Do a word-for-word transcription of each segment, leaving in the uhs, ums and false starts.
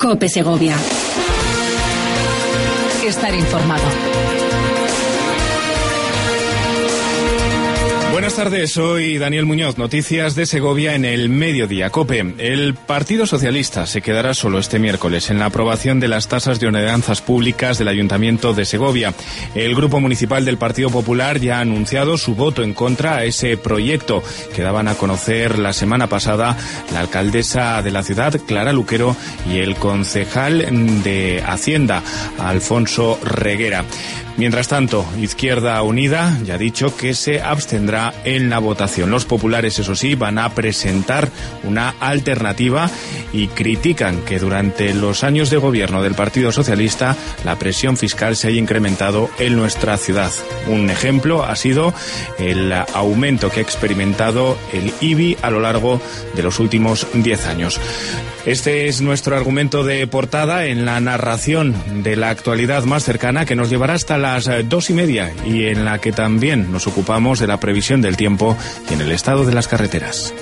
COPE Segovia. Estar informado. Buenas tardes, soy Daniel Muñoz. Noticias de Segovia en el Mediodía COPE. El Partido Socialista se quedará solo este miércoles en la aprobación de las tasas de ordenanzas públicas del Ayuntamiento de Segovia. El Grupo Municipal del Partido Popular ya ha anunciado su voto en contra a ese proyecto que daban a conocer la semana pasada la alcaldesa de la ciudad, Clara Luquero, y el concejal de Hacienda, Alfonso Reguera. Mientras tanto, Izquierda Unida ya ha dicho que se abstendrá en la votación. Los populares, eso sí, van a presentar una alternativa y critican que durante los años de gobierno del Partido Socialista la presión fiscal se haya incrementado en nuestra ciudad. Un ejemplo ha sido el aumento que ha experimentado el I B I a lo largo de los últimos diez años. Este es nuestro argumento de portada en la narración de la actualidad más cercana, que nos llevará hasta las dos y media, y en la que también nos ocupamos de la previsión del tiempo y en el estado de las carreteras.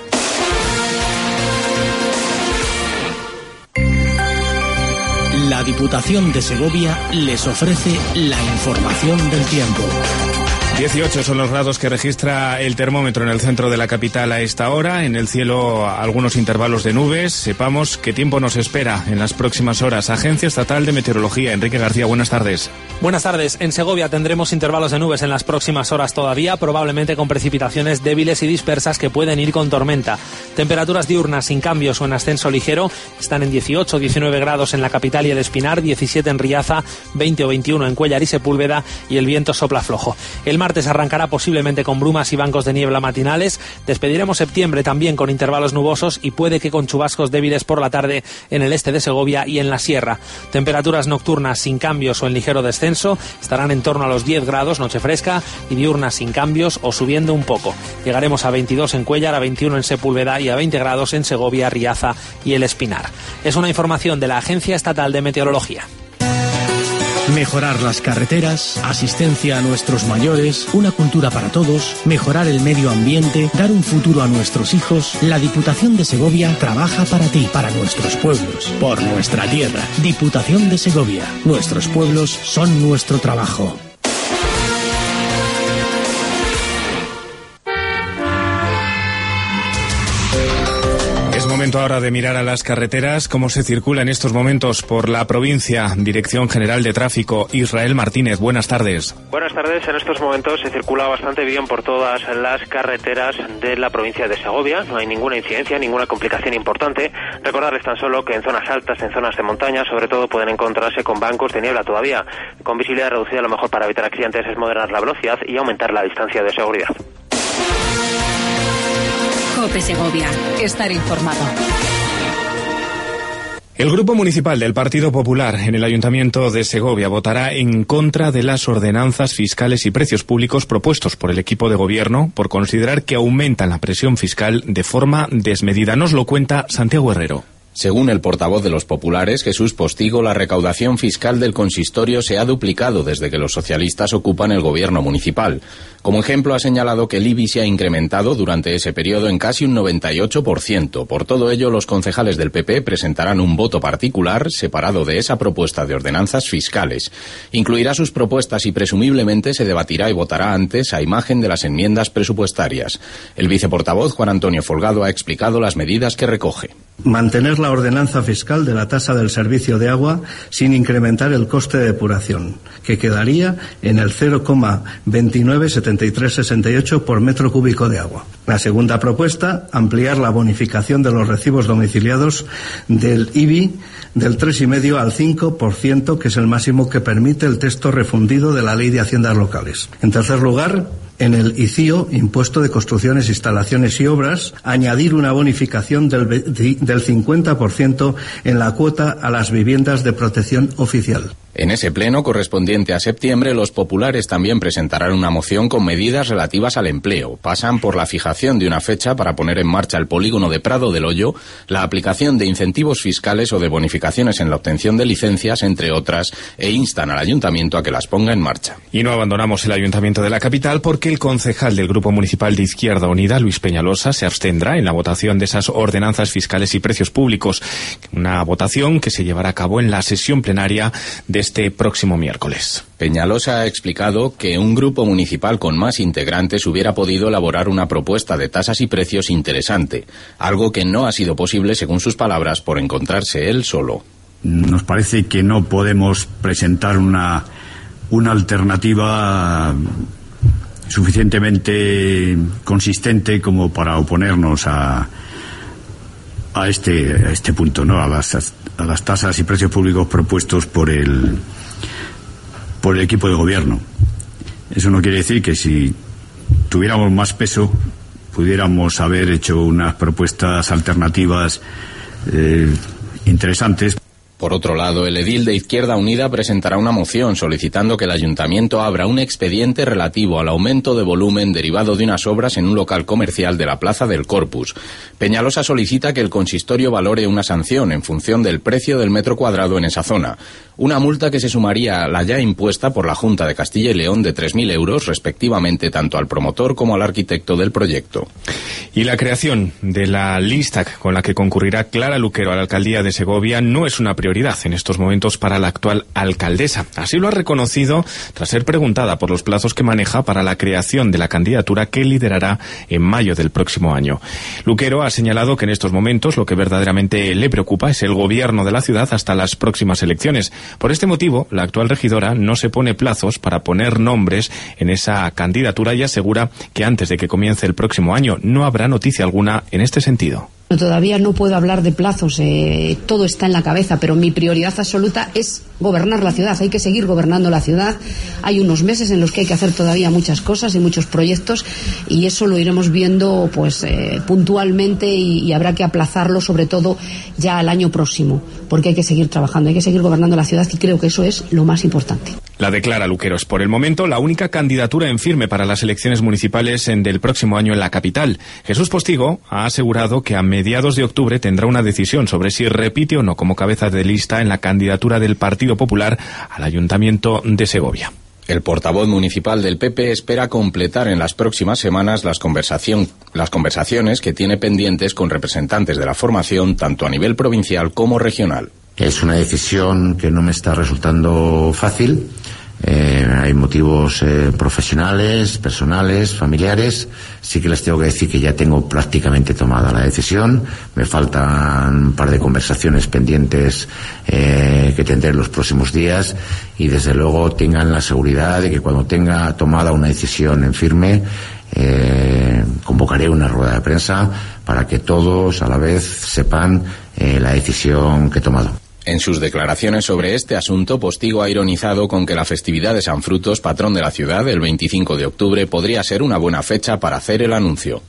La Diputación de Segovia les ofrece la información del tiempo. dieciocho son los grados que registra el termómetro en el centro de la capital a esta hora. En el cielo algunos intervalos de nubes. Sepamos qué tiempo nos espera en las próximas horas. Agencia Estatal de Meteorología. Enrique García, buenas tardes. Buenas tardes. En Segovia tendremos intervalos de nubes en las próximas horas todavía, probablemente con precipitaciones débiles y dispersas que pueden ir con tormenta. Temperaturas diurnas sin cambios o en ascenso ligero están en dieciocho, diecinueve grados en la capital y el Espinar, diecisiete en Riaza, veinte o veintiuno en Cuéllar y Sepúlveda, y el viento sopla flojo. El martes arrancará posiblemente con brumas y bancos de niebla matinales. Despediremos septiembre también con intervalos nubosos y puede que con chubascos débiles por la tarde en el este de Segovia y en la sierra. Temperaturas nocturnas sin cambios o en ligero descenso estarán en torno a los diez grados, noche fresca, y diurnas sin cambios o subiendo un poco. Llegaremos a veintidós en Cuéllar, a veintiuno en Sepúlveda y a veinte grados en Segovia, Riaza y el Espinar. Es una información de la Agencia Estatal de Meteorología. Mejorar las carreteras, asistencia a nuestros mayores, una cultura para todos, mejorar el medio ambiente, dar un futuro a nuestros hijos. La Diputación de Segovia trabaja para ti, para nuestros pueblos, por nuestra tierra. Diputación de Segovia. Nuestros pueblos son nuestro trabajo. Momento ahora de mirar a las carreteras, cómo se circula en estos momentos por la provincia. Dirección General de Tráfico, Israel Martínez, buenas tardes. Buenas tardes. En estos momentos se circula bastante bien por todas las carreteras de la provincia de Segovia. No hay ninguna incidencia, ninguna complicación importante. Recordarles tan solo que en zonas altas, en zonas de montaña, sobre todo pueden encontrarse con bancos de niebla todavía. Con visibilidad reducida, lo mejor para evitar accidentes es moderar la velocidad y aumentar la distancia de seguridad. COPE Segovia. Estar informado. El Grupo Municipal del Partido Popular en el Ayuntamiento de Segovia votará en contra de las ordenanzas fiscales y precios públicos propuestos por el equipo de gobierno por considerar que aumentan la presión fiscal de forma desmedida. Nos lo cuenta Santiago Herrero. Según el portavoz de los populares, Jesús Postigo, la recaudación fiscal del consistorio se ha duplicado desde que los socialistas ocupan el gobierno municipal. Como ejemplo, ha señalado que el I B I se ha incrementado durante ese periodo en casi un noventa y ocho por ciento. Por todo ello, los concejales del P P presentarán un voto particular separado de esa propuesta de ordenanzas fiscales. Incluirá sus propuestas y presumiblemente se debatirá y votará antes a imagen de las enmiendas presupuestarias. El viceportavoz, Juan Antonio Folgado, ha explicado las medidas que recoge. Mantener la ordenanza fiscal de la tasa del servicio de agua sin incrementar el coste de depuración, que quedaría en el cero coma veintinueve setenta y tres sesenta y ocho por metro cúbico de agua. La segunda propuesta, ampliar la bonificación de los recibos domiciliados del I B I del tres coma cinco al cinco por ciento, que es el máximo que permite el texto refundido de la Ley de Haciendas Locales. En tercer lugar, en el I C I O, Impuesto de Construcciones, Instalaciones y Obras, añadir una bonificación del, del cincuenta por ciento en la cuota a las viviendas de protección oficial. En ese pleno correspondiente a septiembre, los populares también presentarán una moción con medidas relativas al empleo. Pasan por la fijación de una fecha para poner en marcha el polígono de Prado del Hoyo, la aplicación de incentivos fiscales o de bonificaciones en la obtención de licencias, entre otras, e instan al ayuntamiento a que las ponga en marcha. Y no abandonamos el ayuntamiento de la capital porque el concejal del Grupo Municipal de Izquierda Unida, Luis Peñalosa, se abstendrá en la votación de esas ordenanzas fiscales y precios públicos. Una votación que se llevará a cabo en la sesión plenaria de este próximo miércoles. Peñalosa ha explicado que un grupo municipal con más integrantes hubiera podido elaborar una propuesta de tasas y precios interesante, algo que no ha sido posible, según sus palabras, por encontrarse él solo. Nos parece que no podemos presentar una, una alternativa suficientemente consistente como para oponernos a, a, este, a este punto, ¿no? A las, a las tasas y precios públicos propuestos por el por el equipo de gobierno. Eso no quiere decir que si tuviéramos más peso pudiéramos haber hecho unas propuestas alternativas eh, interesantes. Por otro lado, el edil de Izquierda Unida presentará una moción solicitando que el ayuntamiento abra un expediente relativo al aumento de volumen derivado de unas obras en un local comercial de la Plaza del Corpus. Peñalosa solicita que el consistorio valore una sanción en función del precio del metro cuadrado en esa zona. Una multa que se sumaría a la ya impuesta por la Junta de Castilla y León de tres mil euros, respectivamente, tanto al promotor como al arquitecto del proyecto. Y la creación de la lista con la que concurrirá Clara Luquero a la alcaldía de Segovia no es una prioridad en estos momentos para la actual alcaldesa. Así lo ha reconocido tras ser preguntada por los plazos que maneja para la creación de la candidatura que liderará en mayo del próximo año. Luquero ha señalado que en estos momentos lo que verdaderamente le preocupa es el gobierno de la ciudad hasta las próximas elecciones. Por este motivo, la actual regidora no se pone plazos para poner nombres en esa candidatura y asegura que antes de que comience el próximo año no habrá noticia alguna en este sentido. Todavía no puedo hablar de plazos, eh, todo está en la cabeza, pero mi prioridad absoluta es gobernar la ciudad. Hay que seguir gobernando la ciudad. Hay unos meses en los que hay que hacer todavía muchas cosas y muchos proyectos, y eso lo iremos viendo pues eh, puntualmente y, y habrá que aplazarlo, sobre todo ya al año próximo, porque hay que seguir trabajando, hay que seguir gobernando la ciudad, y creo que eso es lo más importante. La de Clara Luquero es por el momento la única candidatura en firme para las elecciones municipales en del próximo año en la capital. Jesús Postigo ha asegurado que a mediados de octubre tendrá una decisión sobre si repite o no como cabeza de lista en la candidatura del Partido Popular al Ayuntamiento de Segovia. El portavoz municipal del P P espera completar en las próximas semanas las, conversación, las conversaciones que tiene pendientes con representantes de la formación tanto a nivel provincial como regional. Es una decisión que no me está resultando fácil. Eh, hay motivos eh, profesionales, personales, familiares. Sí que les tengo que decir que ya tengo prácticamente tomada la decisión. Me faltan un par de conversaciones pendientes eh, que tendré en los próximos días, y desde luego tengan la seguridad de que cuando tenga tomada una decisión en firme, eh, convocaré una rueda de prensa para que todos a la vez sepan eh, la decisión que he tomado. En sus declaraciones sobre este asunto, Postigo ha ironizado con que la festividad de San Frutos, patrón de la ciudad, el veinticinco de octubre, podría ser una buena fecha para hacer el anuncio.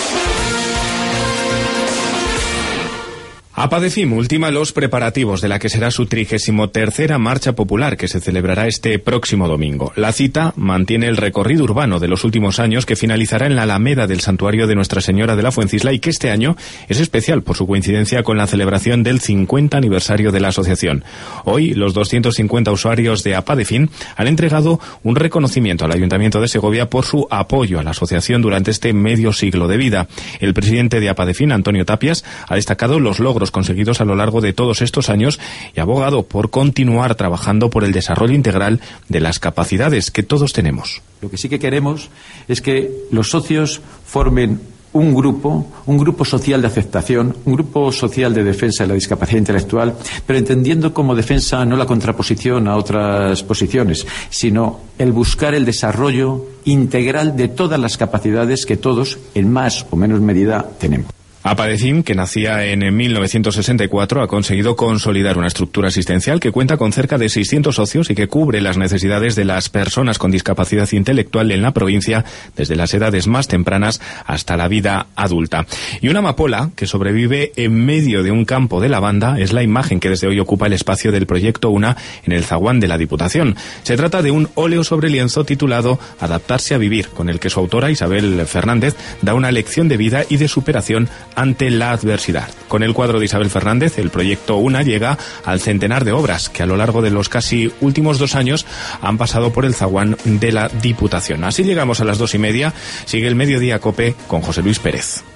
APADEFIM ultima los preparativos de la que será su trigésimo tercera marcha popular, que se celebrará este próximo domingo. La cita mantiene el recorrido urbano de los últimos años, que finalizará en la Alameda del Santuario de Nuestra Señora de la Fuencisla, y que este año es especial por su coincidencia con la celebración del cincuenta aniversario de la asociación. Hoy, los doscientos cincuenta usuarios de APADEFIM han entregado un reconocimiento al Ayuntamiento de Segovia por su apoyo a la asociación durante este medio siglo de vida. El presidente de APADEFIM, Antonio Tapias, ha destacado los logros conseguidos a lo largo de todos estos años y ha abogado por continuar trabajando por el desarrollo integral de las capacidades que todos tenemos. Lo que sí que queremos es que los socios formen un grupo, un grupo social de aceptación, un grupo social de defensa de la discapacidad intelectual, pero entendiendo como defensa no la contraposición a otras posiciones, sino el buscar el desarrollo integral de todas las capacidades que todos, en más o menos medida, tenemos. Apadecín, que nacía en mil novecientos sesenta y cuatro, ha conseguido consolidar una estructura asistencial que cuenta con cerca de seiscientos socios y que cubre las necesidades de las personas con discapacidad intelectual en la provincia desde las edades más tempranas hasta la vida adulta. Y una amapola que sobrevive en medio de un campo de lavanda es la imagen que desde hoy ocupa el espacio del proyecto UNA en el zaguán de la Diputación. Se trata de un óleo sobre lienzo titulado Adaptarse a vivir, con el que su autora, Isabel Fernández, da una lección de vida y de superación ante la adversidad. Con el cuadro de Isabel Fernández, el proyecto UNA llega al centenar de obras que a lo largo de los casi últimos dos años han pasado por el zaguán de la Diputación. Así llegamos a las dos y media. Sigue el Mediodía COPE con José Luis Pérez.